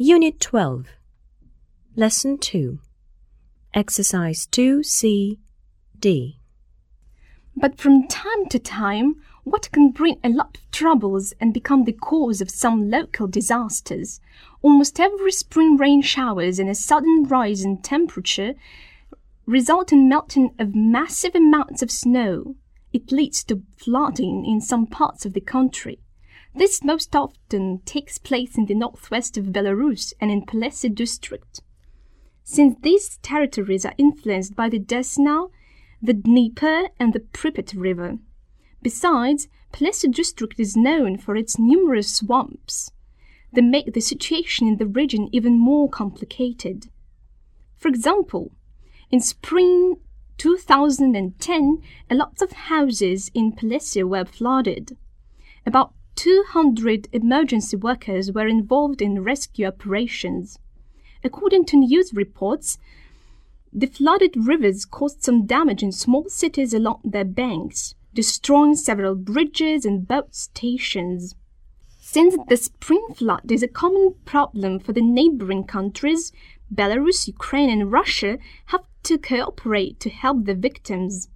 Unit 12, Lesson 2, Exercise 2C, D. But from time to time, what can bring a lot of troubles and become the cause of some local disasters. Almost every spring rain showers and a sudden rise in temperature result in melting of massive amounts of snow. It leads to flooding in some parts of the country. This most often takes place in the northwest of Belarus and in Plessy district. Since these territories are influenced by the Desna, the Dnieper and the Pripyat River. Besides, Plessy district is known for its numerous swamps that make the situation in the region even more complicated. For example, in spring 2010, a lot of houses in Plessy were flooded. About 200 emergency workers were involved in rescue operations. According to news reports, the flooded rivers caused some damage in small cities along their banks, destroying several bridges and boat stations. Since the spring flood is a common problem for the neighboring countries, Belarus, Ukraine and Russia have to cooperate to help the victims.